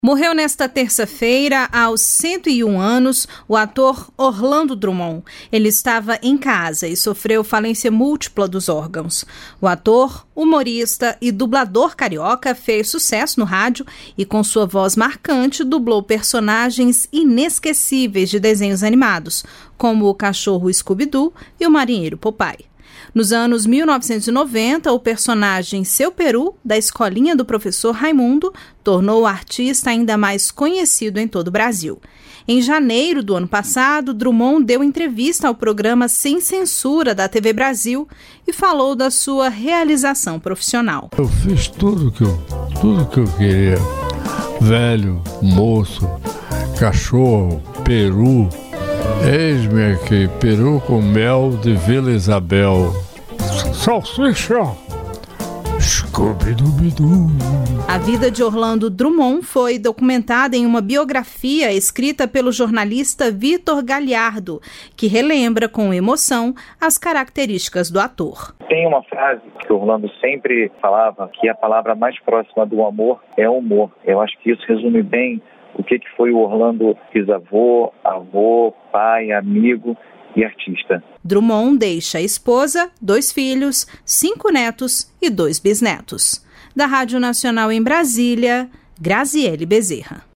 Morreu nesta terça-feira, aos 101 anos, o ator Orlando Drummond. Ele estava em casa e sofreu falência múltipla dos órgãos. O ator, humorista e dublador carioca fez sucesso no rádio e, com sua voz marcante, dublou personagens inesquecíveis de desenhos animados, como o cachorro Scooby-Doo e o marinheiro Popeye. Nos anos 1990, o personagem Seu Peru, da escolinha do professor Raimundo, tornou o artista ainda mais conhecido em todo o Brasil. Em janeiro do ano passado, Drummond deu entrevista ao programa Sem Censura da TV Brasil e falou da sua realização profissional. Eu fiz tudo que eu queria. Velho, moço, cachorro, peru. Eis-me aqui, peru com mel de Vila Isabel. Salsicha! Scooby-Doo. A vida de Orlando Drummond foi documentada em uma biografia escrita pelo jornalista Vitor Galhardo, que relembra com emoção as características do ator. Tem uma frase que Orlando sempre falava, que a palavra mais próxima do amor é humor. Eu acho que isso resume bem o que foi o Orlando bisavô, avô, pai, amigo e artista. Drummond deixa a esposa, 2 filhos, 5 netos e 2 bisnetos. Da Rádio Nacional em Brasília, Graziele Bezerra.